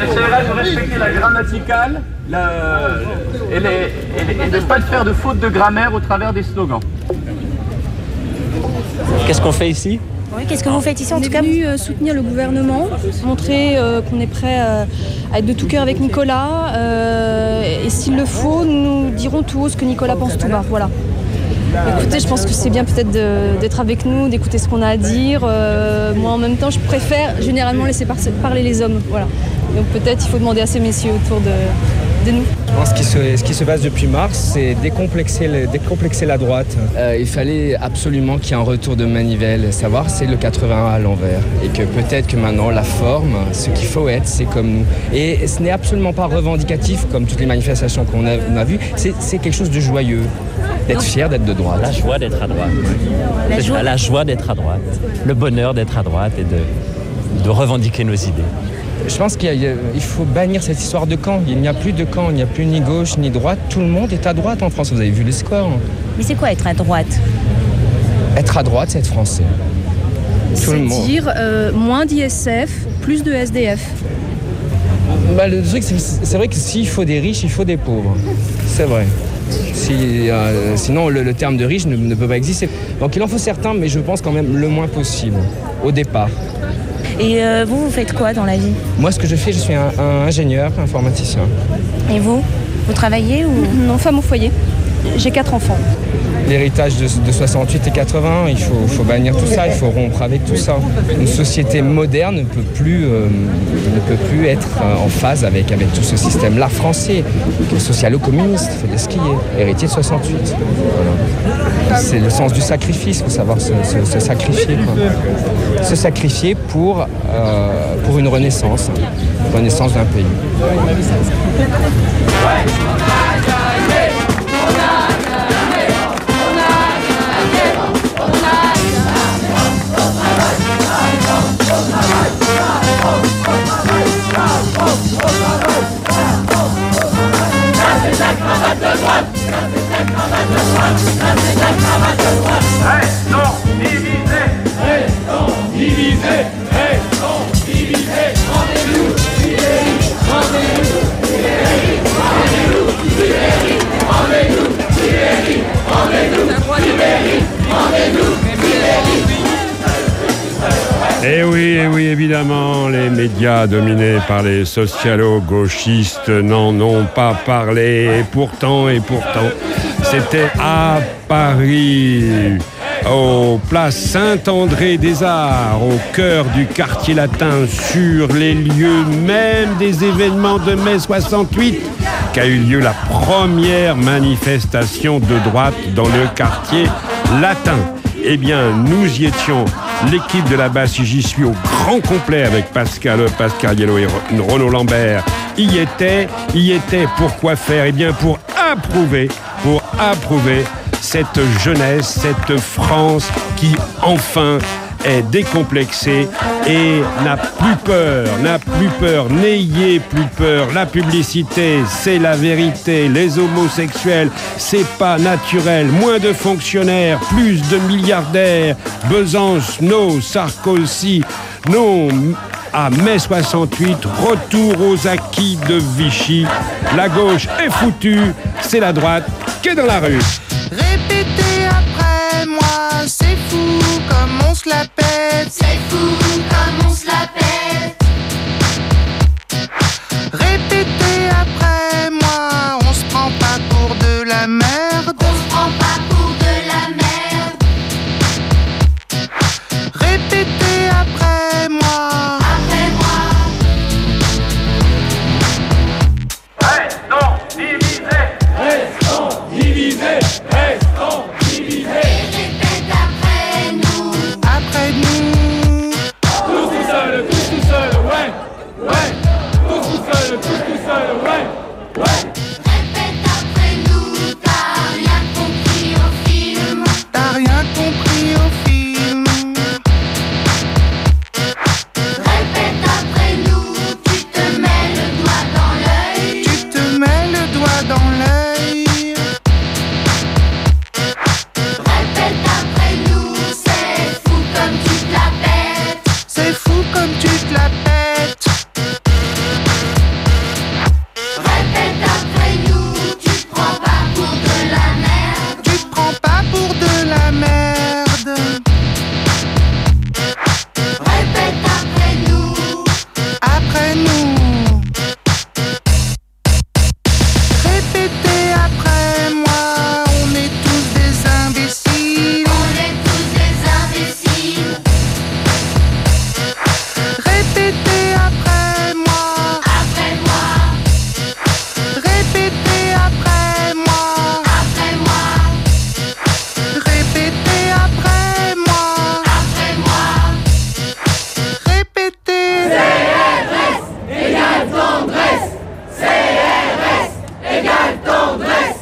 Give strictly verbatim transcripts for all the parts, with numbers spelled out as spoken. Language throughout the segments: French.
essaiera de respecter la grammaticale la, et, les, et, les, et de ne pas faire de faute de grammaire au travers des slogans. Qu'est-ce qu'on fait ici ? Oui, qu'est-ce que vous faites ici en On tout est cas venu euh, soutenir le gouvernement, montrer euh, qu'on est prêt euh, à être de tout cœur avec Nicolas. Euh, et s'il le faut, nous dirons tout haut ce que Nicolas pense tout bas. Voilà. Écoutez, je pense que c'est bien peut-être de, d'être avec nous, d'écouter ce qu'on a à dire. Euh, moi, en même temps, je préfère généralement laisser par- parler les hommes. Voilà. Donc peut-être il faut demander à ces messieurs autour de, de nous. Je pense que ce, ce qui se passe depuis mars, c'est décomplexer, le, décomplexer la droite. Euh, il fallait absolument qu'il y ait un retour de manivelle, savoir c'est le quatre-vingt-un à l'envers. Et que peut-être que maintenant, la forme, ce qu'il faut être, c'est comme nous. Et ce n'est absolument pas revendicatif, comme toutes les manifestations qu'on a, on a vues. C'est, c'est quelque chose de joyeux, d'être fier d'être de droite. La joie d'être à droite. La joie. La joie d'être à droite. Le bonheur d'être à droite et de, de revendiquer nos idées. Je pense qu'il y a, il faut bannir cette histoire de camp. Il n'y a plus de camp, il n'y a plus ni gauche ni droite. Tout le monde est à droite en France. Vous avez vu les scores. Mais c'est quoi être à droite? Être à droite, c'est être français. Tout le monde. C'est dire euh, moins d'I S F, plus de S D F. Bah, le truc, c'est, c'est vrai que s'il faut des riches, il faut des pauvres. C'est vrai. Si, euh, sinon, le, le terme de riche ne, ne peut pas exister. Donc il en faut certains, mais je pense quand même le moins possible, au départ. Et euh, vous, vous faites quoi dans la vie? Moi, ce que je fais, je suis un, un ingénieur informaticien. Et vous? Vous travaillez ou... Non, femme au foyer. J'ai quatre enfants. L'héritage de, de soixante-huit et quatre-vingts, il faut, faut bannir tout ça, il faut rompre avec tout ça. Une société moderne ne peut plus, euh, ne peut plus être en phase avec, avec tout ce système-là français, socialo-communiste, c'est ce qui est, héritier de soixante-huit. Voilà. C'est le sens du sacrifice, il faut savoir se, se, se sacrifier. Quoi. Se sacrifier pour, euh, pour une renaissance, une renaissance d'un pays. Restons divisés, restons divisés, restons divisés. Rendez-vous, Libéry, rendez-vous, Libéry, rendez-vous, Libéry, rendez-vous, Libéry, rendez-vous, Libéry, rendez-vous, Libéry. Eh oui, eh oui, évidemment, les médias dominés par les socialo-gauchistes n'en ont pas parlé. Et pourtant, et pourtant, c'était à Paris, au place Saint-André-des-Arts, au cœur du quartier latin, sur les lieux même des événements de mai soixante-huit, qu'a eu lieu la première manifestation de droite dans le quartier latin. Eh bien, nous y étions. L'équipe de la basse, j'y suis au grand complet avec Pascal, Pascal Yello et Renaud Lambert. Y était, y était. Pourquoi faire? Eh bien, pour approuver, pour approuver cette jeunesse, cette France qui, enfin, est décomplexée et n'a plus peur, n'a plus peur, n'ayez plus peur. La publicité, c'est la vérité. Les homosexuels, c'est pas naturel. Moins de fonctionnaires, plus de milliardaires. Besançon, Sarkozy, non. À mai soixante-huit, retour aux acquis de Vichy. La gauche est foutue, c'est la droite qui est dans la rue. Répétez après moi, c'est fou comme on se la pète. C'est fou comme on se la pète. Répétez après moi, on se prend pas pour de la merde. On se prend pas pour de la merde. Répétez après moi. Après moi. Restons divisés, restons divisés, restons divisés. Répète après nous. Après nous. Tous tout seul, tous tout seul, ouais, ouais. Tous tout seul, tous tout seul, ouais, ouais. Répète après nous. T'as rien compris au film. T'as rien compris au film. Répète après nous. Tu te mets le doigt dans l'œil. Tu te mets le doigt dans l'œil. Répète après nous. C'est fou comme tu te la pètes. C'est fou comme tu te la pètes. nous. Répétez après moi, on est tous des imbéciles. On est tous des imbéciles. Répétez après moi, Après moi, répétez après moi, après moi, répétez après moi, après moi. répétez. Égale tendresse. C R S égale tendresse.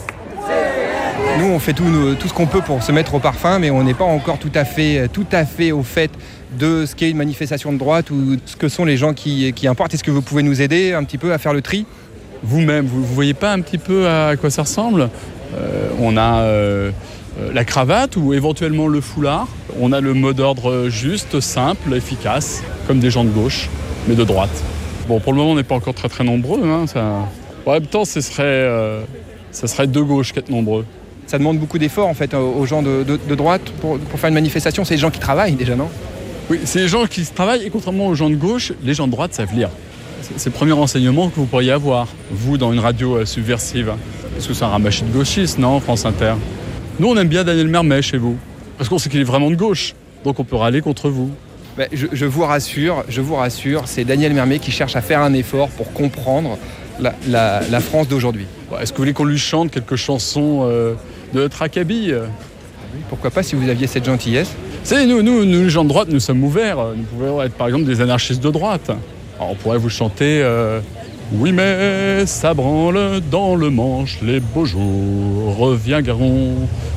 Nous, on fait tout, nous, tout ce qu'on peut pour se mettre au parfum, mais on n'est pas encore tout à fait, tout à fait au fait de ce qu'est une manifestation de droite ou ce que sont les gens qui, qui importent. Est-ce que vous pouvez nous aider un petit peu à faire le tri ? Vous-même, vous ne voyez pas un petit peu à quoi ça ressemble ? Euh, On a euh, euh, la cravate ou éventuellement le foulard. On a le mot d'ordre juste, simple, efficace, comme des gens de gauche, mais de droite. Bon, pour le moment, on n'est pas encore très très nombreux. Hein, ça... En même temps, ce serait, euh, ce serait de gauche qu'être nombreux. Ça demande beaucoup d'efforts en fait aux gens de, de, de droite pour, pour faire une manifestation. C'est les gens qui travaillent déjà, non ? Oui, c'est les gens qui travaillent et contrairement aux gens de gauche, les gens de droite savent lire. C'est, c'est le premier renseignement que vous pourriez avoir, vous, dans une radio euh, subversive. Parce que c'est un ramassis de gauchistes, non, France Inter ? Nous, on aime bien Daniel Mermet chez vous, parce qu'on sait qu'il est vraiment de gauche, donc on peut râler contre vous. Ben, je, je vous rassure, je vous rassure, c'est Daniel Mermet qui cherche à faire un effort pour comprendre la, la, la France d'aujourd'hui. Bon, est-ce que vous voulez qu'on lui chante quelques chansons euh, de notre acabit ? Oui, pourquoi pas si vous aviez cette gentillesse ? C'est nous, nous, nous, les gens de droite, nous sommes ouverts. Nous pouvons être par exemple des anarchistes de droite. Alors on pourrait vous chanter euh, oui mais ça branle dans le manche, les beaux jours reviendront.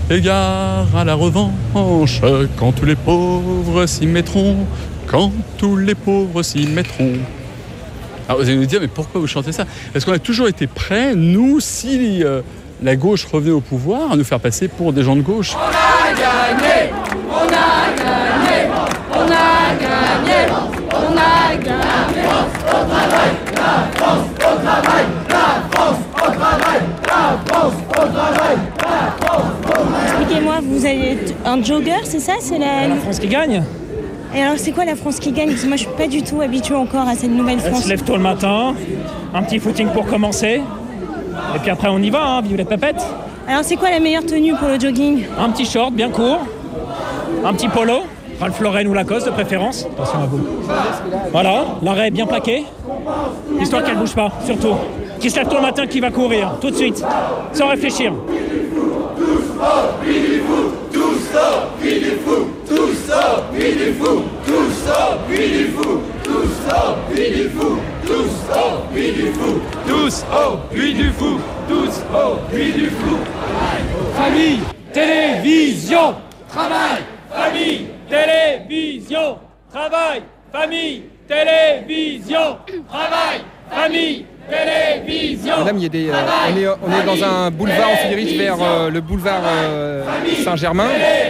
Égard à la revanche, quand tous les pauvres s'y mettront, quand tous les pauvres s'y mettront. Alors vous allez nous dire, mais pourquoi vous chantez ça ? Parce qu'on a toujours été prêts, nous, si euh, la gauche revenait au pouvoir, à nous faire passer pour des gens de gauche. On a gagné, on a gagné, on a gagné, on a gagné. La France au travail, la France au travail, la France au travail, la France au travail, la France au travail. Expliquez-moi, vous êtes un jogger, c'est ça ? C'est la... La France qui gagne. Et alors, c'est quoi la France qui gagne ? Parce que moi, je suis pas du tout habituée encore à cette nouvelle Elle France. se lève tôt le matin, un petit footing pour commencer. Et puis après, on y va, hein, vive les pépettes. Alors, c'est quoi la meilleure tenue pour le jogging ? Un petit short bien court, un petit polo, Ralph Lauren ou Lacoste de préférence. Attention à vous. Voilà, l'arrêt bien plaqué. Histoire qu'elle bouge pas, surtout. Qui se lève tôt le matin, qui va courir, tout de suite, sans réfléchir. Tous au puits du fou, tous au puits du fou. Famille, télévision, travail, famille, télévision, travail, famille, télévision, travail, famille, télévision. Madame, il y a des, euh, on, est, on est dans un boulevard, on se dirige vers euh, le boulevard euh, Saint-Germain.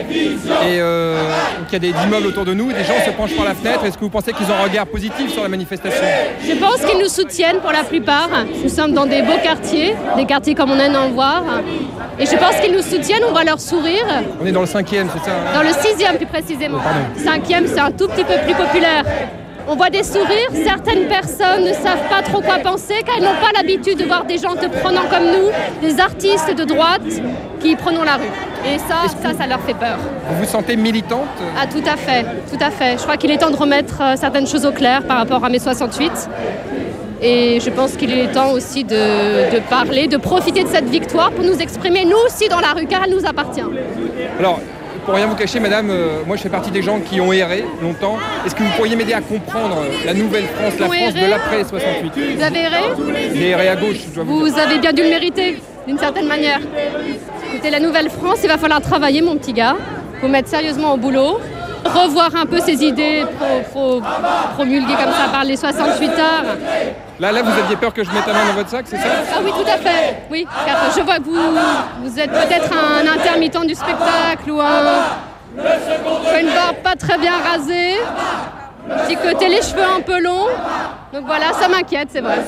Et euh, donc il y a des immeubles autour de nous, des gens se penchent par la fenêtre. Est-ce que vous pensez qu'ils ont un regard positif sur la manifestation ? Je pense qu'ils nous soutiennent pour la plupart. Nous sommes dans des beaux quartiers, des quartiers comme on aime en voir. Et je pense qu'ils nous soutiennent, on va leur sourire. On est dans le cinquième, c'est ça hein ? Dans le sixième plus précisément. Pardon. Cinquième, c'est un tout petit peu plus populaire. On voit des sourires, certaines personnes ne savent pas trop quoi penser car elles n'ont pas l'habitude de voir des gens te prenant comme nous, des artistes de droite qui prenons la rue. Et ça, ça, ça leur fait peur. Vous vous sentez militante ? Ah tout à fait, tout à fait. Je crois qu'il est temps de remettre euh, certaines choses au clair par rapport à mai soixante-huit. Et je pense qu'il est temps aussi de, de parler, de profiter de cette victoire pour nous exprimer nous aussi dans la rue car elle nous appartient. Alors, pour rien vous cacher, madame, euh, moi je fais partie des gens qui ont erré longtemps. Est-ce que vous pourriez m'aider à comprendre la nouvelle France, la Vous France errez de l'après soixante-huit ? Vous avez erré ? J'ai erré à gauche, je dois vous dire. Vous avez bien dû le mériter, d'une certaine manière. Écoutez, la nouvelle France, il va falloir travailler, mon petit gars. Il faut mettre sérieusement au boulot. Revoir un peu ces idées pro, pro, promulguées comme ça par les soixante-huit heures. Là, là, vous aviez peur que je mette la main dans votre sac, c'est ça ? Ah oui, tout à fait. Oui, car je vois que vous, vous êtes peut-être un intermittent du spectacle ou un, une barbe pas très bien rasée. Petit côté, les cheveux un peu longs. Donc voilà, ça m'inquiète, c'est vrai.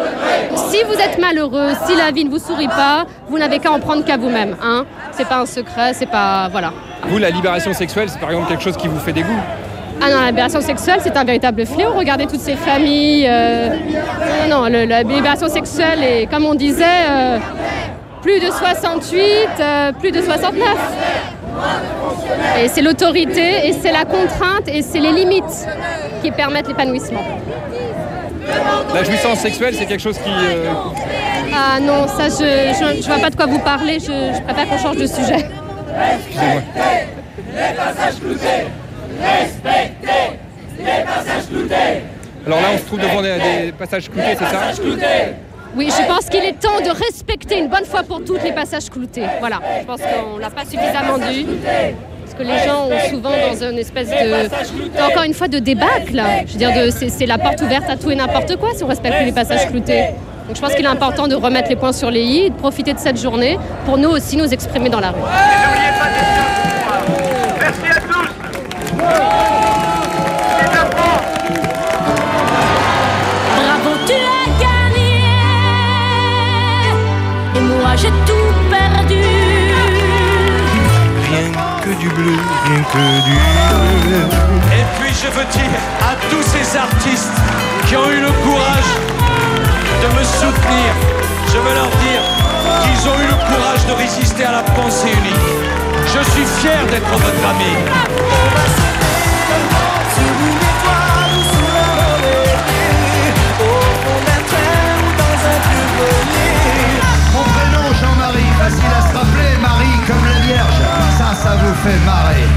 Si vous êtes malheureux, si la vie ne vous sourit pas, vous n'avez qu'à en prendre qu'à vous-même. Hein. C'est pas un secret, c'est pas... Voilà. Vous, la libération sexuelle, c'est par exemple quelque chose qui vous fait dégoût ? Ah non, l'aberration sexuelle, c'est un véritable fléau. Regardez toutes ces familles. Euh... Non, non, le, la libération sexuelle est, comme on disait, euh, plus de soixante-huit, euh, plus de soixante-neuf. Et c'est l'autorité, et c'est la contrainte, et c'est les limites qui permettent l'épanouissement. La jouissance sexuelle, c'est quelque chose qui... Euh... Ah non, ça, je ne vois pas de quoi vous parlez. Je, je préfère qu'on change de sujet. Excusez-moi. Les passages cloutés, respectez les passages cloutés. Alors là, on se trouve devant des, des passages cloutés, c'est ça? Oui, je pense qu'il est temps de respecter une bonne fois pour toutes les passages cloutés. Voilà, je pense qu'on ne l'a pas suffisamment dit. Parce que les gens ont souvent dans une espèce de, encore une fois, de débâcle. Je veux dire, de, c'est, c'est la porte ouverte à tout et n'importe quoi si on respecte plus les passages cloutés. Donc je pense qu'il est important de remettre les points sur les i, de profiter de cette journée pour nous aussi nous exprimer dans la rue. Merci à tous. Bravo, tu as gagné. Et moi j'ai tout perdu. Rien que du bleu, rien que du bleu. Et puis je veux dire à tous ces artistes qui ont eu le courage de me soutenir, je veux leur dire qu'ils ont eu le courage de résister à la pensée unique. Je suis fier d'être votre ami. Sur une étoile ou sous la volée, au fond d'un train ou dans un vieux grenier. Mon prénom Jean-Marie, facile à se rappeler, Marie comme la Vierge, ça, ça vous fait marrer.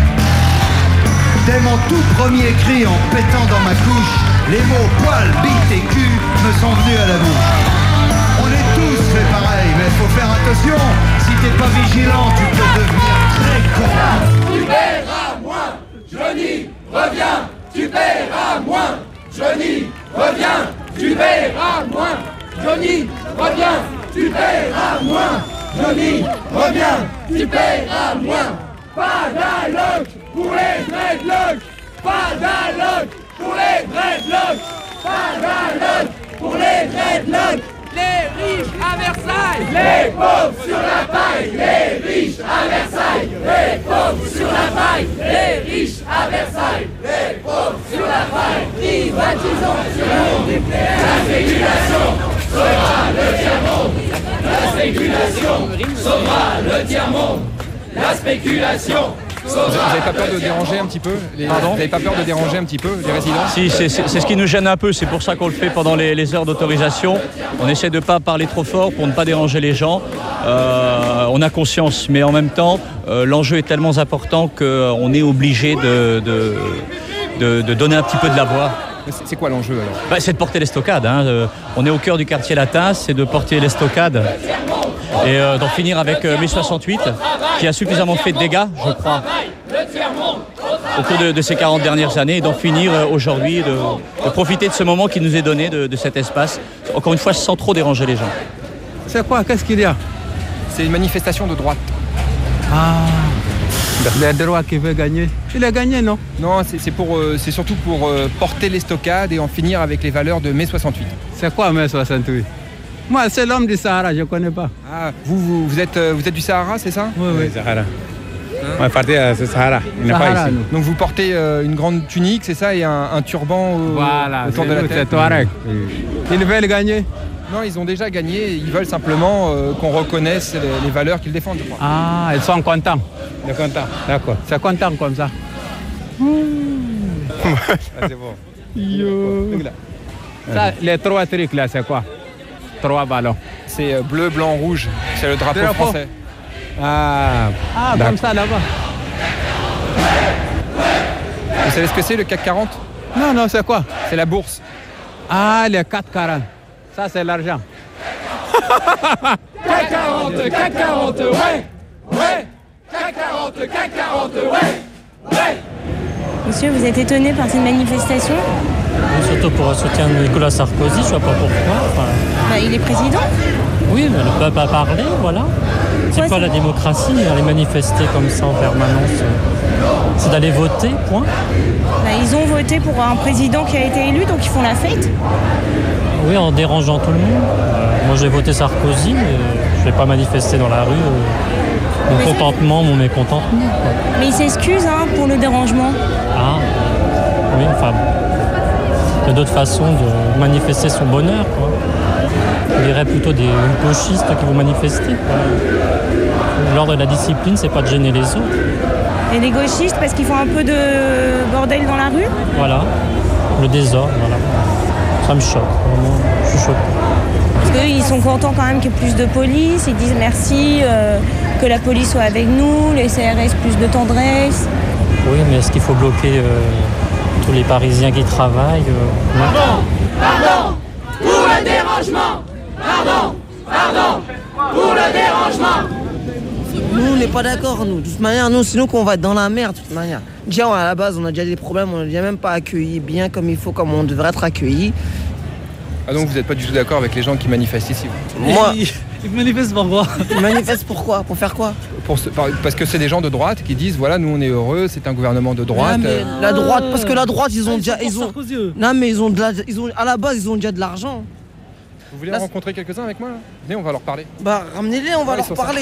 Dès mon tout premier cri en pétant dans ma couche, les mots poil, bite et cul me sont venus à la bouche. On est tous fait pareil, mais faut faire attention. Si t'es pas vigilant, tu peux devenir très con. Tu paieras moins, Johnny, reviens. Tu paieras moins, Johnny, reviens. Tu paieras moins, Johnny, reviens. Tu paieras moins, Johnny, reviens. Tu paieras moins. Pas d'alloc pour les dreadlocks. Pas d'alloc pour les dreadlocks. Pas d'alloc pour les dreadlocks. Les riches à Versailles, les pauvres sur la paille. Les riches à Versailles, les pauvres sur la paille. Les riches à Versailles, les pauvres sur la paille. Privatisons sur le nucléaire. La spéculation sauvera le tiers-monde. La spéculation sauvera le tiers-monde. La spéculation. Vous n'avez pas peur de déranger un petit peu les... Vous n'avez pas peur de déranger un petit peu les résidents? Si, c'est, c'est, c'est ce qui nous gêne un peu, c'est pour ça qu'on le fait pendant les, les heures d'autorisation. On essaie de ne pas parler trop fort pour ne pas déranger les gens. Euh, on a conscience, mais en même temps, euh, l'enjeu est tellement important qu'on est obligé de, de, de, de donner un petit peu de la voix. C'est quoi l'enjeu alors? Bah, c'est de porter les stockades. Hein. Euh, on est au cœur du quartier latin, c'est de porter les stockades et euh, d'en finir avec euh, mai soixante-huit, qui a suffisamment fait de dégâts, je crois, au cours de, de ces quarante dernières années, et d'en finir euh, aujourd'hui, de, de profiter de ce moment qui nous est donné, de, de cet espace, encore une fois sans trop déranger les gens. C'est quoi? Qu'est-ce qu'il y a? C'est une manifestation de droite. Ah, le droit qui veut gagner. Il a gagné, non? Non, c'est, c'est, pour, euh, c'est surtout pour euh, porter les stockades et en finir avec les valeurs de mai soixante-huit. C'est quoi mai soixante-huit? Moi, c'est l'homme du Sahara, je ne connais pas. Ah, vous, vous, vous, êtes, euh, vous êtes du Sahara, c'est ça? Oui, oui. Sahara. On est parti à Sahara. On n'est pas ici. Donc vous portez euh, une grande tunique, c'est ça, et un, un turban euh, voilà, autour de la tête. C'est Touareg. Ils veulent gagner? Non, ils ont déjà gagné. Ils veulent simplement euh, qu'on reconnaisse les, les valeurs qu'ils défendent, je crois. Ah, ils sont contents. Ils sont contents. D'accord. C'est content comme ça. Ah, c'est bon. Yo. Ça, les trois trucs là, c'est quoi? Trois ballons. C'est euh, bleu, blanc, rouge. C'est le drapeau, drapeau. français. Ah, ah comme ça là-bas. Vous savez ce que c'est le C A C quarante? Non, non, c'est quoi? C'est la bourse. Ah, le C A C quarante. Ça, c'est l'argent. C A C quarante, C A C quarante, ouais, ouais. C A C quarante, C A C quarante, ouais, ouais. Monsieur, vous êtes étonné par cette manifestation? Surtout pour un soutien de Nicolas Sarkozy, je ne vois pas pourquoi. Enfin... Bah, il est président. Oui, mais le peuple a parlé, voilà. C'est quoi la démocratie, aller manifester comme ça en permanence? C'est d'aller voter, point. Bah, ils ont voté pour un président qui a été élu, donc ils font la fête. Oui, en dérangeant tout le monde. Euh, moi, j'ai voté Sarkozy, mais je ne vais pas manifester dans la rue. Euh, mon mais contentement, mon mécontentement. Quoi. Mais il s'excuse hein, pour le dérangement. Ah, Oui, enfin, il y a d'autres façons de manifester son bonheur, quoi. Je dirais plutôt des gauchistes qui vont manifester, quoi. L'ordre de la discipline, c'est pas de gêner les autres. Et les gauchistes parce qu'ils font un peu de bordel dans la rue? Voilà, le désordre, voilà. Ça me choque, vraiment, je suis choqué. Parce qu'ils sont contents quand même qu'il y ait plus de police, ils disent merci, euh, que la police soit avec nous, les C R S plus de tendresse. Oui, mais est-ce qu'il faut bloquer euh, tous les Parisiens qui travaillent euh, Pardon, pardon, pour le dérangement. Pardon, pardon, pour le dérangement. Nous, on n'est pas d'accord, nous. De toute manière, nous, sinon qu'on va être dans la merde, de toute manière. Déjà, à la base, on a déjà des problèmes, on n'est déjà même pas accueillis bien comme il faut, comme on devrait être accueillis. Ah donc vous n'êtes pas du tout d'accord avec les gens qui manifestent ici? Moi, ils manifestent pourquoi? Ils manifestent pourquoi? Pour faire quoi? Pour ce, parce que c'est des gens de droite qui disent voilà, nous on est heureux, c'est un gouvernement de droite. Non, mais la droite, parce que la droite, ils ont déjà, ils ont, non mais ils ont, de la, ils ont, à la base, ils ont déjà de l'argent. Vous voulez en rencontrer quelques-uns avec moi là? Venez, on va leur parler. Bah ramenez-les, on va Allez, leur parler.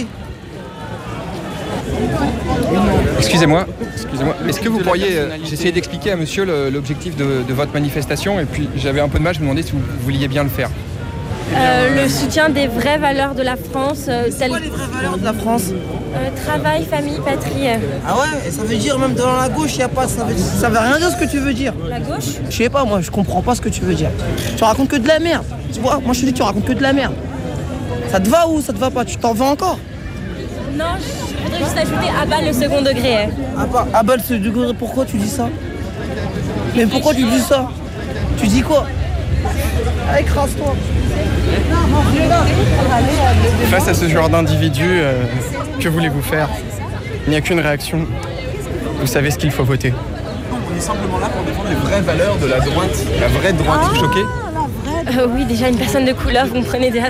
Excusez-moi, excusez-moi. Est-ce que vous pourriez, euh, j'essayais d'expliquer à monsieur le- l'objectif de, de votre manifestation et puis j'avais un peu de mal, je me demandais si vous vouliez bien le faire. Euh, le soutien des vraies valeurs de la France. Euh, C'est quoi les vraies valeurs de la France? euh, Travail, famille, patrie. Ah ouais, et ça veut dire même dans la gauche, il y a pas, ça veut, ça veut rien dire ce que tu veux dire. La gauche? Je sais pas, moi je comprends pas ce que tu veux dire. Tu racontes que de la merde. Tu vois, moi je te dis tu racontes que de la merde. Ça te va ou ça te va pas? Tu t'en veux encore? Non, je voudrais juste ajouter à bas le second degré. hein. Ah bah, ah bah, le second degré, pourquoi tu dis ça? Mais pourquoi tu dis ça? Tu dis quoi? Ah, écrase-toi. Face à ce genre d'individus, euh, que voulez-vous faire? Il n'y a qu'une réaction. Vous savez ce qu'il faut voter. On est simplement là pour défendre les vraies valeurs de la droite, la vraie droite. Vous choquez? Euh, oui, déjà une personne de couleur, vous me prenez des... Des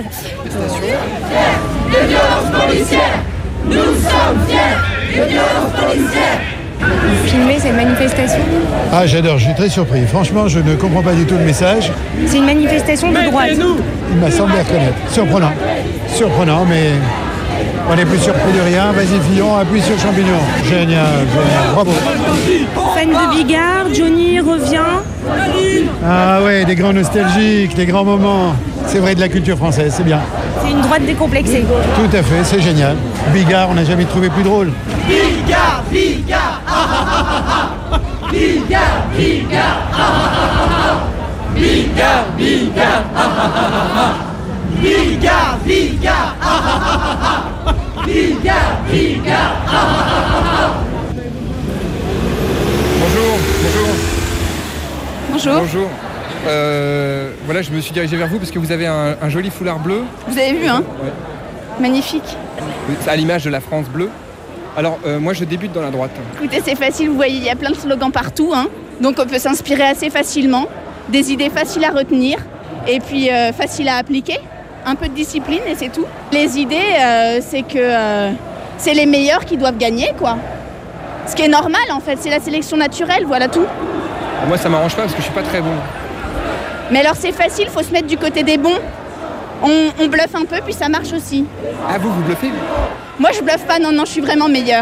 violences policières. Nous sommes fiers des violences policières. Vous filmez cette manifestation? Ah, j'adore, je suis très surpris. Franchement, je ne comprends pas du tout le message. C'est une manifestation de droite. Il m'a semblé reconnaître. Surprenant. Surprenant, mais on n'est plus surpris de rien. Vas-y, Fillon, appuie sur champignon. Génial, génial, bravo. Fan de Bigard, Johnny revient. Ah ouais, des grands nostalgiques, des grands moments. C'est vrai, de la culture française, c'est bien. C'est une droite décomplexée. Tout à fait, c'est génial. Bigard, on n'a jamais trouvé plus drôle. Bigard, Bigard, ah ah ah ah. Bigard, Bigard, ah ah ah ah. Bigard, Bigard, ah ah ah ah. Bigard, Bigard, ah ah ah ah. Bigard, Bigard, ah ah ah ah. Bonjour, bonjour. Bonjour. Bonjour. Euh, voilà, je me suis dirigé vers vous parce que vous avez un, un joli foulard bleu. Vous avez vu, hein? Ouais. Magnifique. À l'image de la France bleue. Alors, euh, moi, je débute dans la droite. Écoutez, c'est facile, vous voyez, il y a plein de slogans partout, hein. Donc on peut s'inspirer assez facilement. Des idées faciles à retenir et puis euh, faciles à appliquer. Un peu de discipline et c'est tout. Les idées, euh, c'est que euh, c'est les meilleurs qui doivent gagner, quoi. Ce qui est normal, en fait, c'est la sélection naturelle, voilà tout. Moi, ça m'arrange pas parce que je suis pas très bon. Mais alors c'est facile, faut se mettre du côté des bons. On, on bluffe un peu, puis ça marche aussi. Ah, vous, vous bluffez? Moi, je bluffe pas, non, non, je suis vraiment meilleure.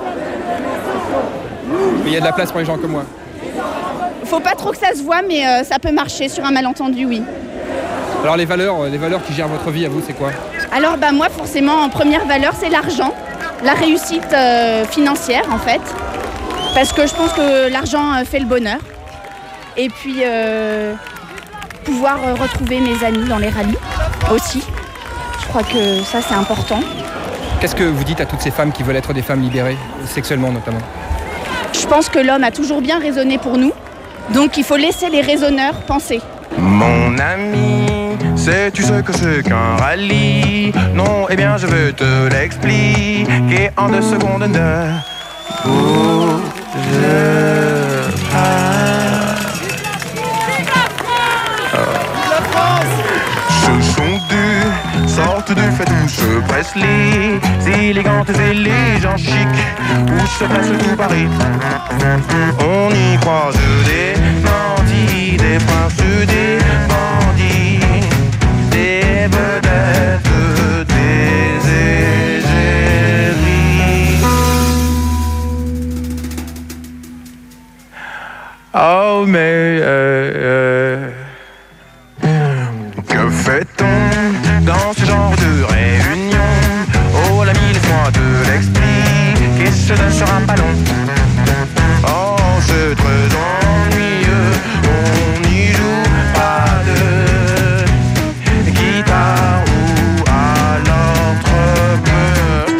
Mais il y a de la place pour les gens comme moi. Faut pas trop que ça se voit, mais euh, ça peut marcher sur un malentendu, oui. Alors, les valeurs, les valeurs qui gèrent votre vie, à vous, c'est quoi? Alors, bah, moi, forcément, en première valeur, c'est l'argent. La réussite euh, financière, en fait. Parce que je pense que l'argent euh, fait le bonheur. Et puis, euh, pouvoir euh, retrouver mes amis dans les rallyes aussi. Je crois que ça, c'est important. Qu'est-ce que vous dites à toutes ces femmes qui veulent être des femmes libérées, sexuellement notamment? Je pense que l'homme a toujours bien raisonné pour nous. Donc, il faut laisser les raisonneurs penser. Mon ami, sais-tu ce que c'est qu'un rallye? Non, eh bien je veux te l'expliquer en deux secondes. Ne bouge pas. Ce sont des sortes de fatouches Presley, élégantes et les gens chics, où se passe tout Paris. On y croise des bandits, des princes, des bandits, des vedettes, des égéries. Oh fait-on dans ce genre de réunion? Oh l'ami, laisse-moi te l'expliquer, ce ne sera pas long. Oh, c'est très ennuyeux, on n'y joue pas de guitare ou alors trompe.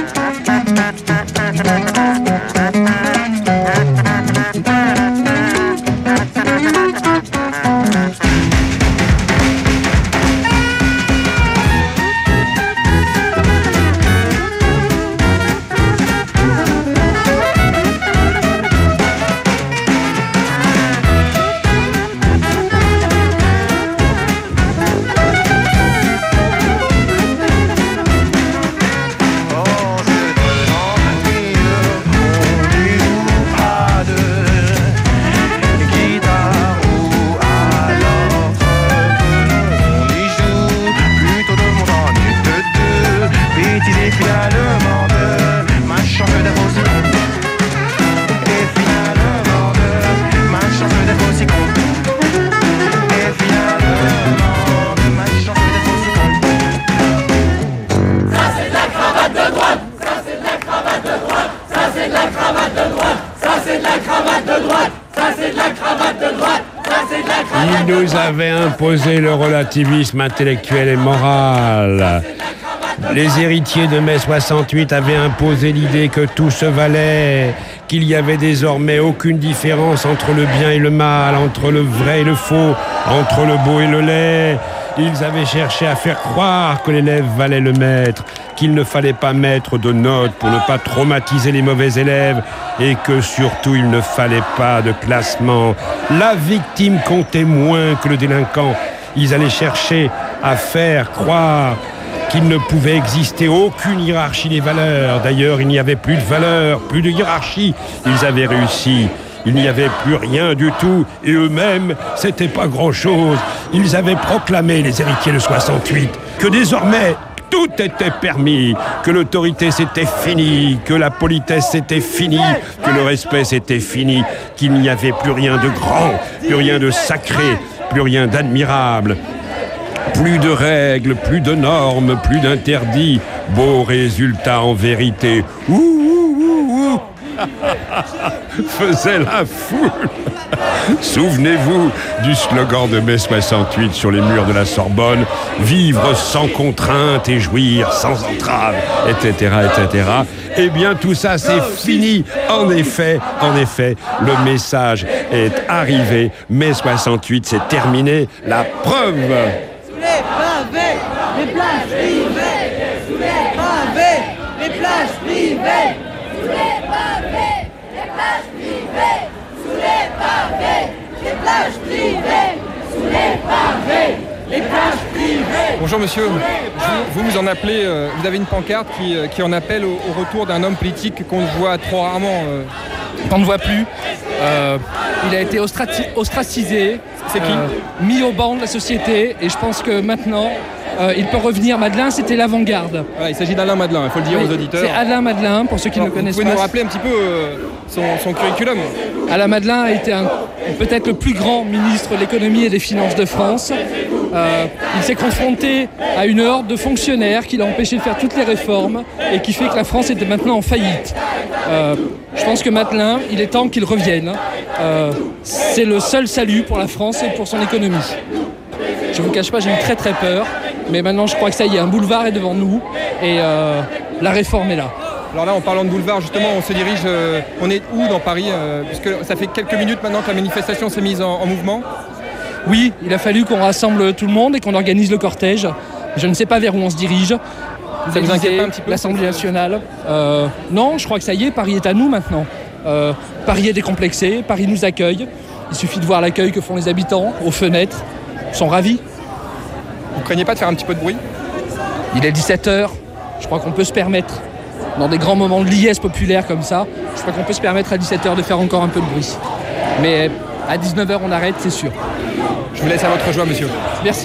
Il nous avait imposé le relativisme intellectuel et moral. Les héritiers de mai soixante-huit avaient imposé l'idée que tout se valait, qu'il n'y avait désormais aucune différence entre le bien et le mal, entre le vrai et le faux, entre le beau et le laid. Ils avaient cherché à faire croire que l'élève valait le maître, qu'il ne fallait pas mettre de notes pour ne pas traumatiser les mauvais élèves et que surtout il ne fallait pas de classement. La victime comptait moins que le délinquant. Ils allaient chercher à faire croire qu'il ne pouvait exister aucune hiérarchie des valeurs. D'ailleurs, il n'y avait plus de valeurs, plus de hiérarchie. Ils avaient réussi. Il n'y avait plus rien du tout, et eux-mêmes, c'était pas grand-chose. Ils avaient proclamé, les héritiers de soixante-huit, que désormais, tout était permis, que l'autorité c'était fini, que la politesse c'était fini, que le respect c'était fini, qu'il n'y avait plus rien de grand, plus rien de sacré, plus rien d'admirable. Plus de règles, plus de normes, plus d'interdits. Beau résultat en vérité. Ouh, ouh, ouh, ouh. Faisait la foule. Souvenez-vous du slogan de mai soixante-huit sur les murs de la Sorbonne: vivre sans contrainte et jouir sans entrave, et cetera, et cetera. Eh bien, tout ça, c'est fini. En effet, en effet, le message est arrivé. mai soixante-huit, c'est terminé. La preuve. Sous les pavés, les plages privées. Sous les pavés, les plages privées. Sous les pavés, les plages privées. Sous les pavés, les plages privées. Sous les pavés, les plages privées. Bonjour monsieur, vous vous en appelez, euh, vous avez une pancarte qui, euh, qui en appelle au, au retour d'un homme politique qu'on voit trop rarement. Euh... Qu'on ne voit plus. Euh, il a été ostrati- ostracisé, c'est qui euh, mis au banc de la société, et je pense que maintenant euh, il peut revenir. Madeleine, c'était l'avant-garde. Voilà, il s'agit d'Alain Madeleine, il faut le dire oui, aux auditeurs. C'est Alain Madeleine, pour ceux qui Alors, ne connaissent pas. Vous pouvez nous rappeler un petit peu euh, son, son curriculum? Alain Madeleine a été un, peut-être le plus grand ministre de l'économie et des finances de France. Euh, il s'est confronté à une horde de fonctionnaires qui l'a empêché de faire toutes les réformes et qui fait que la France était maintenant en faillite. Euh, je pense que Madeleine, il est temps qu'il revienne. Euh, c'est le seul salut pour la France et pour son économie. Je ne vous cache pas, j'ai eu très très peur, mais maintenant je crois que ça y est, un boulevard est devant nous et euh, la réforme est là. Alors là, en parlant de boulevard, justement, on se dirige, euh, on est où dans Paris euh, puisque ça fait quelques minutes maintenant que la manifestation s'est mise en, en mouvement. Oui, il a fallu qu'on rassemble tout le monde et qu'on organise le cortège. Je ne sais pas vers où on se dirige. Ça vous inquiète pas un petit peu? L'Assemblée nationale. Euh, non, je crois que ça y est, Paris est à nous maintenant. Euh, Paris est décomplexé, Paris nous accueille. Il suffit de voir l'accueil que font les habitants aux fenêtres. Ils sont ravis. Vous craignez pas de faire un petit peu de bruit? Il est dix-sept heures. Je crois qu'on peut se permettre, dans des grands moments de liesse populaire comme ça, je crois qu'on peut se permettre à dix-sept heures de faire encore un peu de bruit. Mais à dix-neuf heures, on arrête, c'est sûr. Je vous laisse à votre joie, monsieur. Merci.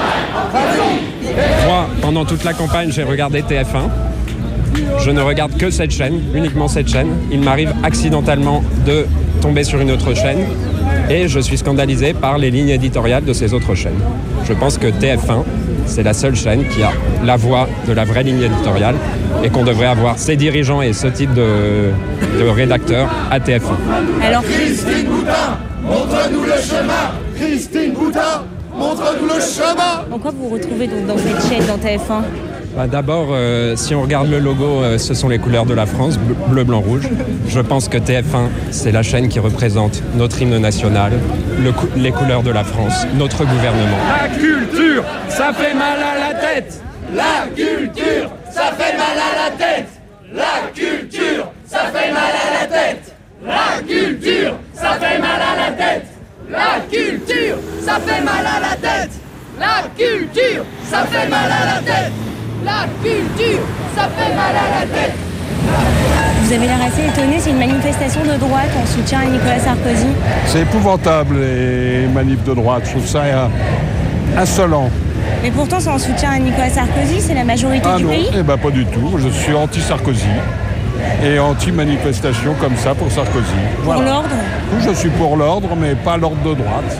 Moi, pendant toute la campagne, j'ai regardé T F un. Je ne regarde que cette chaîne, uniquement cette chaîne. Il m'arrive accidentellement de tomber sur une autre chaîne et je suis scandalisé par les lignes éditoriales de ces autres chaînes. Je pense que T F un c'est la seule chaîne qui a la voix de la vraie ligne éditoriale et qu'on devrait avoir ces dirigeants et ce type de, de rédacteurs à T F un. Alors, Christine Boutin, montre-nous le chemin. Christine Boutin, montre-nous le chemin. Pourquoi vous vous retrouvez donc dans cette chaîne, dans T F un? Bah d'abord, euh, si on regarde le logo, euh, ce sont les couleurs de la France, bleu, blanc, rouge. Je pense que T F un, c'est la chaîne qui représente notre hymne national, le cou- les couleurs de la France, notre gouvernement. La culture, ça fait mal à la tête. La culture, ça fait mal à la tête. La culture, ça fait mal à la tête. La culture, ça fait mal à la tête. La culture, ça fait mal à la tête. La culture, ça fait mal à la tête. La culture, ça fait mal à la tête. Vous avez l'air assez étonné, c'est une manifestation de droite en soutien à Nicolas Sarkozy. C'est épouvantable les manifs de droite, je trouve ça euh, insolent. Mais pourtant c'est en soutien à Nicolas Sarkozy, c'est la majorité Ah du non, pays. eh ben pas du tout, je suis anti-Sarkozy et anti-manifestation comme ça pour Sarkozy. Pour Voilà. l'ordre. Je suis pour l'ordre, mais pas l'ordre de droite.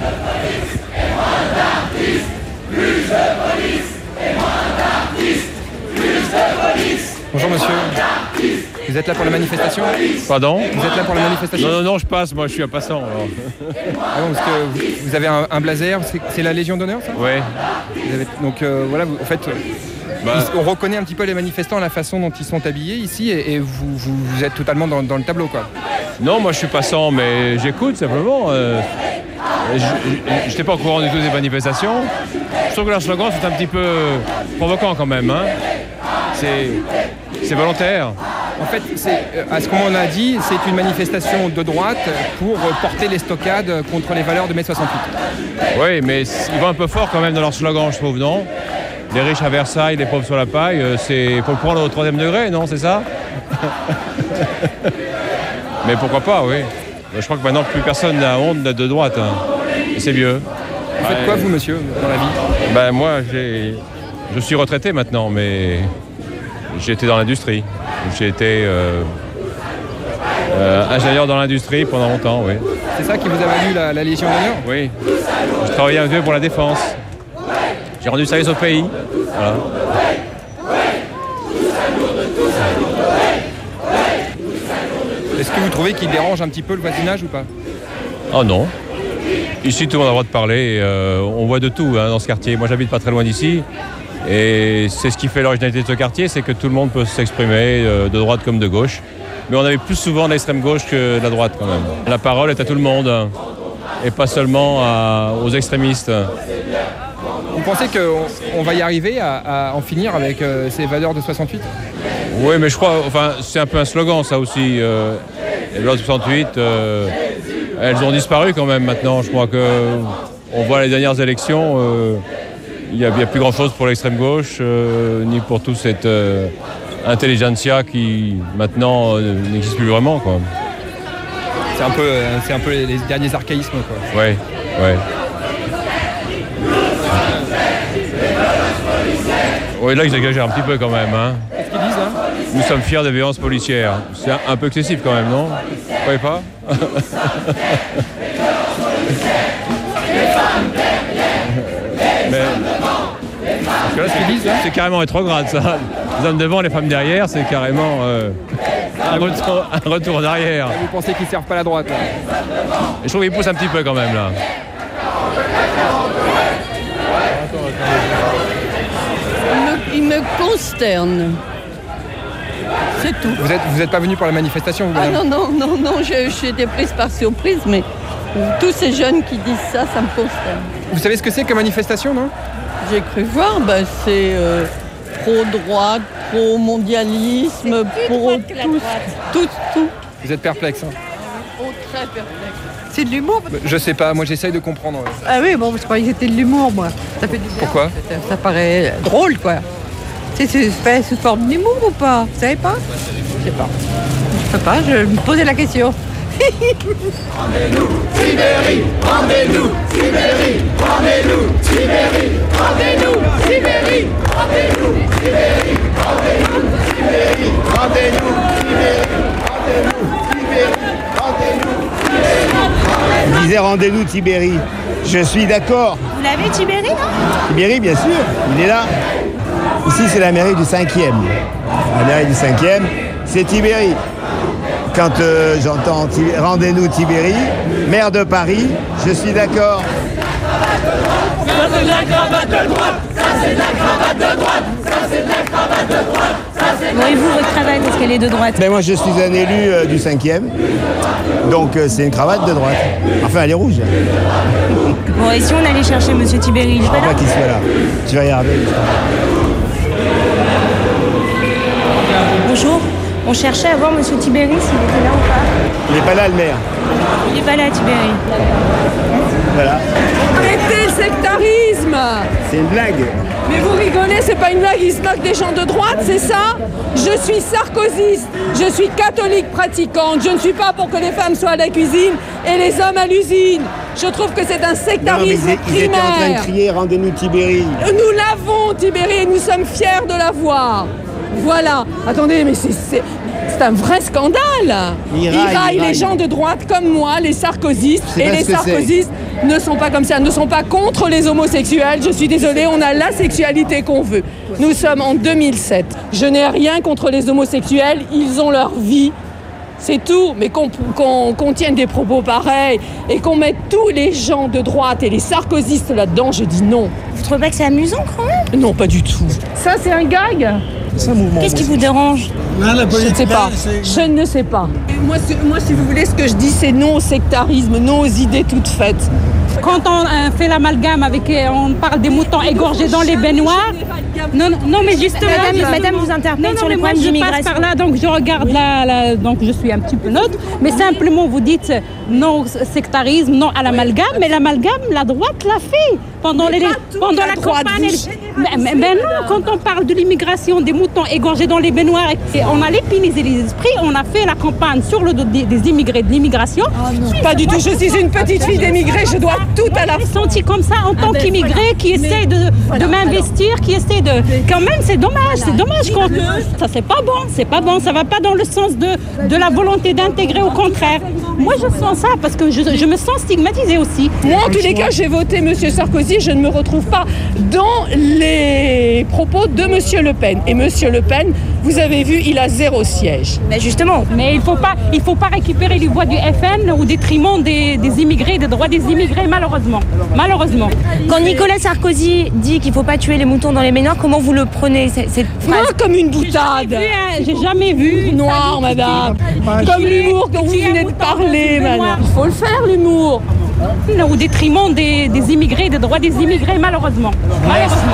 Bonjour monsieur. Vous êtes là pour la manifestation? Pardon? Vous êtes là pour la manifestation? Non, non, non, je passe, moi je suis un passant. Alors. Ah bon, parce que vous, vous avez un, un blazer, c'est, c'est la Légion d'honneur ça? Ouais. Vous avez, donc euh, voilà, vous, en fait, Bah. ils- on reconnaît un petit peu les manifestants, la façon dont ils sont habillés ici, et, et vous, vous, vous êtes totalement dans, dans le tableau quoi. Non, moi je suis passant, mais j'écoute simplement. Euh, je n'étais pas au courant du tout des manifestations. Je trouve que leur slogan c'est un petit peu provoquant quand même. Hein. C'est, c'est volontaire. En fait, c'est, euh, à ce qu'on a dit, c'est une manifestation de droite pour euh, porter les stockades contre les valeurs de mai soixante-huit. Oui, mais ils vont un peu fort quand même dans leur slogan, je trouve, non? Les riches à Versailles, les pauvres sur la paille, euh, c'est pour le prendre au troisième degré, non? C'est ça? Mais pourquoi pas, oui. Je crois que maintenant plus personne n'a honte d'être de droite. Hein. Et c'est mieux. Vous faites quoi vous monsieur dans la vie? Ben moi, j'ai... je suis retraité maintenant, mais j'ai été dans l'industrie. J'ai été euh, euh, ingénieur dans l'industrie pendant longtemps, oui. C'est ça qui vous a valu la, la Légion d'honneur? Oui. Je travaillais un peu pour la défense. J'ai rendu service au pays. Voilà. Est-ce que vous trouvez qu'il dérange un petit peu le voisinage ou pas? Oh non. Ici, tout le monde a le droit de parler. Euh, on voit de tout hein, dans ce quartier. Moi, j'habite pas très loin d'ici. Et c'est ce qui fait l'originalité de ce quartier, c'est que tout le monde peut s'exprimer, euh, de droite comme de gauche. Mais on avait plus souvent de l'extrême gauche que de la droite quand même. La parole est à tout le monde, hein, et pas seulement à- aux extrémistes. Vous pensez qu'on on va y arriver à, à en finir avec euh, ces valeurs de soixante-huit? Oui, mais je crois, enfin, c'est un peu un slogan ça aussi. Euh, les lois de soixante-huit, euh, elles ont disparu quand même maintenant. Je crois que on voit les dernières élections, euh, il n'y a, il y a plus grand-chose pour l'extrême gauche, euh, ni pour toute cette euh, intelligentsia qui maintenant euh, n'existe plus vraiment, quoi. C'est un peu, euh, c'est un peu les, les derniers archaïsmes quoi. Ouais, ouais. Oui, là, ils exagèrent un petit peu quand même. Hein. Qu'est-ce qu'ils disent là? Nous sommes fiers des violences policières. C'est un, un peu excessif quand même, non? Vous croyez pas? Mais parce que là, c'est, c'est carrément rétrograde, ça. Les hommes devant, les femmes derrière, c'est carrément euh, un, retour, un retour en arrière. Vous pensez qu'ils servent pas la droite là? Et je trouve qu'ils poussent un petit peu quand même, là. Il me, il me consterne. C'est tout. Vous êtes, vous êtes pas venu pour la manifestation vous, Ah madame? non, non, non, non, je- j'ai été prise par surprise, mais tous ces jeunes qui disent ça, ça me consterne. Vous savez ce que c'est que manifestation, non? J'ai cru voir, ben, c'est euh, pro-droite, pro-mondialisme, pro tout, tout, tout. Vous êtes perplexe. Hein. Oh, très perplexe. C'est de l'humour? Je sais pas, moi j'essaye de comprendre. ouais. Ah oui, bon, je croyais que c'était de l'humour, moi. Ça fait du bien. Pourquoi? Ça, ça paraît drôle, quoi. C'est c'est fait sous forme d'humour ou pas? Vous savez pas? Je sais pas. Je sais pas, je me posais la question. Rendez-nous, Sibérie, rendez-nous, Sibérie, rendez-nous, Sibérie, rendez-nous, Sibérie, rendez-nous, Sibérie, rendez-nous, Sibérie, rendez-nous, Sibérie, rendez-nous, Sibérie, rendez-nous, Sibérie. Il disait rendez-nous Tibéri. Je suis d'accord. Vous l'avez, Tibéri, non? Tibéri, bien sûr, il est là. Ici, c'est la mairie du cinquième. La mairie du cinquième, c'est Tibéri. Quand euh, j'entends Tib- rendez-nous Tibéri, maire de Paris, je suis d'accord. Ça c'est de la cravate de droite, ça c'est de la cravate de droite, ça c'est de la cravate de droite, ça c'est de la... Bon, et vous, votre cravate, est-ce qu'elle est de droite? Ben moi, je suis un élu euh, du cinquième, donc euh, c'est une cravate de droite. Enfin, elle est rouge. Bon, et si on allait chercher Monsieur Tibéri, il est Je pas crois là? pas qu'il soit là. Je vais regarder. Bonjour, on cherchait à voir Monsieur Tibéri, s'il était là ou pas. Il n'est pas là, le maire. Il est pas là, Tibéri. Voilà. Arrêtez le sectarisme! C'est une blague. Mais vous rigolez, c'est pas une blague, ils se moquent des gens de droite, c'est ça? Je suis sarkozyste, je suis catholique pratiquante, je ne suis pas pour que les femmes soient à la cuisine et les hommes à l'usine. Je trouve que c'est un sectarisme Non, mais ils, ils étaient en train de primaire. crier, rendez-nous Tibéri. Nous l'avons, Tibéri, et nous sommes fiers de l'avoir. Voilà. Attendez, mais c'est, c'est, c'est un vrai scandale. Il Ils raille, raillent il les raille. gens de droite comme moi, les sarkozystes. Je sais Et pas les ce que c'est. sarkozystes ne sont pas comme ça, ne sont pas contre les homosexuels. Je suis désolée, on a la sexualité qu'on veut. Nous sommes en deux mille sept. Je n'ai rien contre les homosexuels, ils ont leur vie. C'est tout, mais qu'on, qu'on, qu'on tienne des propos pareils et qu'on mette tous les gens de droite et les sarkozystes là-dedans, je dis non. Vous trouvez pas que c'est amusant quand même? Non, pas du tout. Ça, c'est un gag? C'est un mouvement. Qu'est-ce qui vous dérange? Je ne sais pas. Je ne sais pas. Moi, si, moi, si vous voulez, ce que je dis, c'est non au sectarisme, non aux idées toutes faites. Quand on euh, fait l'amalgame avec, euh, on parle des moutons égorgés dans les baignoires. Non, non, non, mais justement, Madame, je- madame vous interpelle non, non, sur les mais moi, problèmes je passe d'immigration. par là, donc je regarde là, là, donc je suis un petit peu neutre. Mais simplement, vous dites non au sectarisme, non à l'amalgame, mais l'amalgame, la droite l'a fait pendant les, pendant la, la droite, campagne. vous Mais, mais- mais non, quand on parle de l'immigration, des moutons égorgés dans les baignoires, et on a lépinisé les esprits, on a fait la campagne sur le dos des, des immigrés de l'immigration. Pas du tout. Je suis une petite fille d'émigrés. Je dois tout à la. Je suis sentie comme ça en tant ben, qu'immigré voilà. qui essaie de, voilà, de m'investir, qui essaie de. Quand même, c'est dommage, c'est dommage qu'on. Ça, c'est pas bon, c'est pas bon, ça va pas dans le sens de, de la volonté d'intégrer, au contraire. Moi, je sens ça parce que je, je me sens stigmatisée aussi. Moi, en tous les cas, j'ai voté M. Sarkozy. Je ne me retrouve pas dans les propos de M. Le Pen. Et M. Le Pen, vous avez vu, il a zéro siège. Mais justement. Mais il faut pas, il faut pas récupérer les voix du F N au détriment des, des immigrés, des droits des immigrés, malheureusement. Malheureusement. Quand Nicolas Sarkozy dit qu'il ne faut pas tuer les moutons dans les baignoires, comment vous le prenez cette, cette Moi, phrase? comme une boutade. J'ai jamais vu, hein, j'ai jamais vu. Noir, madame. Qui Comme tuait- l'humour que qui vous tuait un venez de mouton parler, dans une madame. baignoire. Il faut le faire, l'humour. Au détriment des, des immigrés, des droits des immigrés, malheureusement. Malheureusement.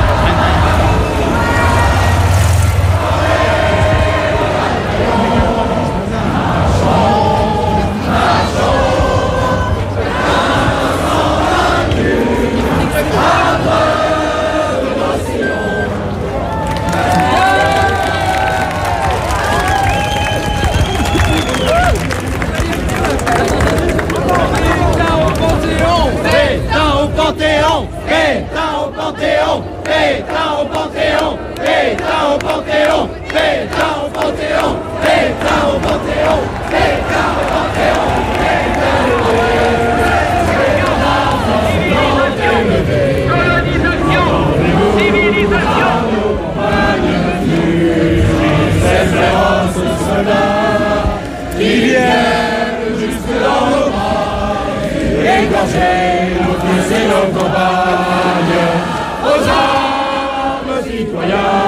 Pétain au Panthéon, pétain au Panthéon, pétain au Panthéon, pétain au Panthéon, pétain au Panthéon, pétain au Panthéon, pétain au Panthéon, qui viennent jusque dans nos bras, égorger nos fils et nos compagnes, aux armes citoyens,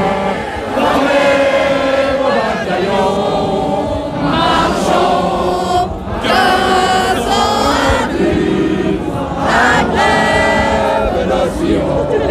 formez vos bataillons, marchons, cassons à but, la grève nation.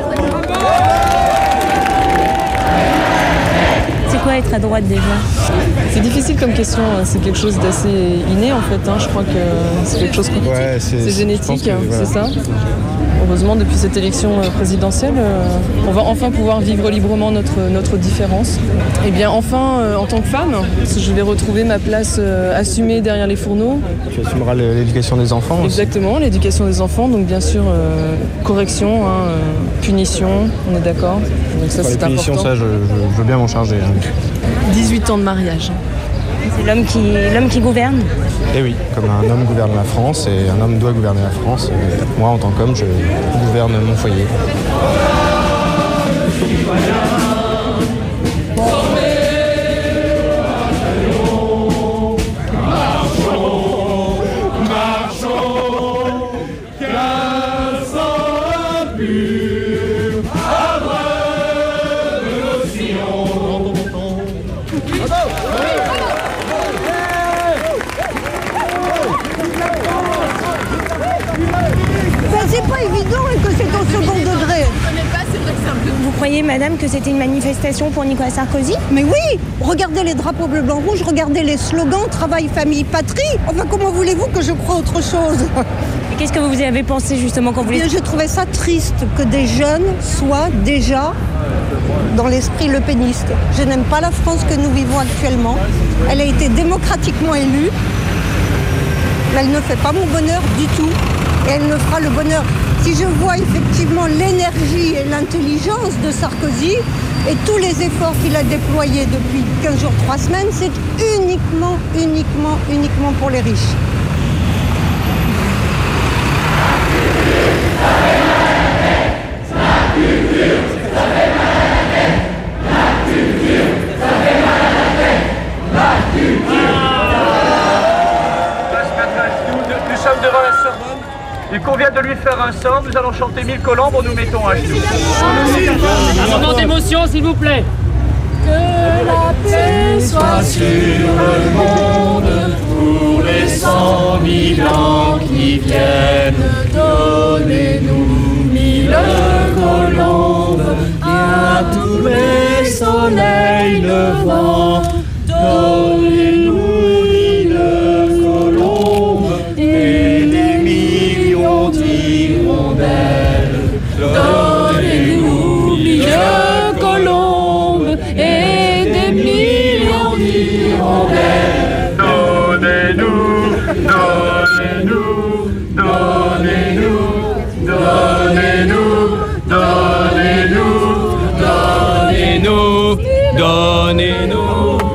C'est quoi être à droite déjà? C'est difficile comme question, c'est quelque chose d'assez inné en fait, hein. Je crois que c'est quelque chose qu'on Ouais, c'est- c'est je génétique, pense que, hein, voilà. c'est ça. Heureusement, depuis cette élection euh, présidentielle, euh, on va enfin pouvoir vivre librement notre, notre différence. Et bien enfin, euh, en tant que femme, je vais retrouver ma place euh, assumée derrière les fourneaux. Tu assumeras le- l'éducation des enfants aussi. Exactement, l'éducation des enfants, donc bien sûr euh, correction, hein, euh, punition, on est d'accord. Donc ça Pour les c'est punitions, important. ça, je, je- je veux bien m'en charger. hein. dix-huit ans de mariage. C'est l'homme qui, l'homme qui gouverne. Et oui, comme un homme gouverne la France et un homme doit gouverner la France. Et moi, en tant qu'homme, je gouverne mon foyer. C'est pas évident et que c'est au second degré. Vous croyez, madame, que c'était une manifestation pour Nicolas Sarkozy? Mais oui, regardez les drapeaux bleu, blanc, rouge, regardez les slogans, travail, famille, patrie. Enfin, comment voulez-vous que je croie autre chose? Et qu'est-ce que vous avez pensé justement quand vous les... Je trouvais ça triste que des jeunes soient déjà dans l'esprit lepéniste. Je n'aime pas la France que nous vivons actuellement. Elle a été démocratiquement élue, mais elle ne fait pas mon bonheur du tout. Et elle me fera le bonheur. Si je vois effectivement l'énergie et l'intelligence de Sarkozy et tous les efforts qu'il a déployés depuis quinze jours, trois semaines, c'est uniquement, uniquement, uniquement pour les riches. Nous sommes devant la Sorbonne. Il convient de lui faire un sort. Nous allons chanter mille colombes, nous mettons à genoux. Un moment d'émotion, s'il vous plaît. Que la paix soit sur le monde pour les cent mille ans qui viennent. Donnez-nous mille colombes et à tous les soleils levants. Donnez-nous mille colombes et des millions d'hirondelles. Donnez-nous mille colombes et des millions d'hirondelles. Donnez-nous, donnez-nous, donnez-nous, donnez-nous, donnez-nous, donnez-nous, donnez-nous.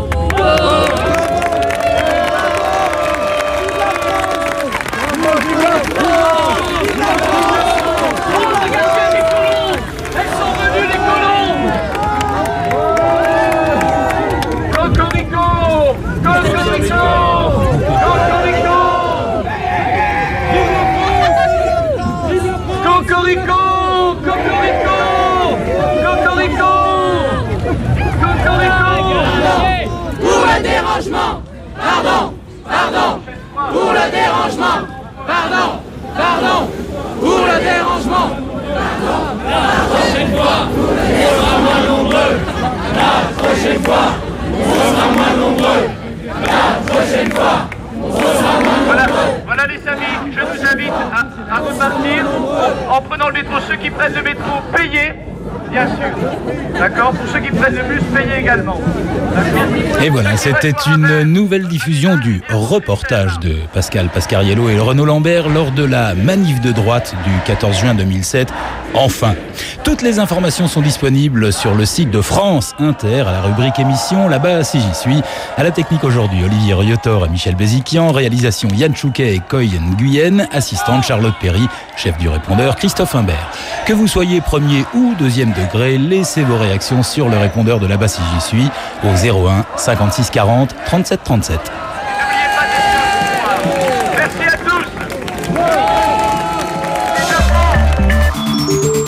Pardon, pardon, pour le dérangement. Pardon, pardon, pour le dérangement. La prochaine fois, on sera moins nombreux. La prochaine fois, on sera moins nombreux. La prochaine fois, on sera moins nombreux. Voilà, voilà les amis, je vous invite à, à repartir en prenant le métro. Ceux qui prennent le métro, payez. Bien sûr. D'accord. Pour ceux qui prennent le bus, payez également. Et voilà, c'était une nouvelle diffusion du reportage de Pascal Pasquariello et Renaud Lambert lors de la manif de droite du quatorze juin deux mille sept. Enfin, toutes les informations sont disponibles sur le site de France Inter à la rubrique émission. Là-bas, si j'y suis. À la technique aujourd'hui, Olivier Riotor et Michel Béziquian. Réalisation Yann Chouquet et Coy Nguyen. Assistante Charlotte Perry. Chef du répondeur Christophe Imbert. Que vous soyez premier ou deuxième degré, laissez vos réactions sur le répondeur de Là-bas si j'y suis au zéro un cinquante-six quarante trente-sept trente-sept.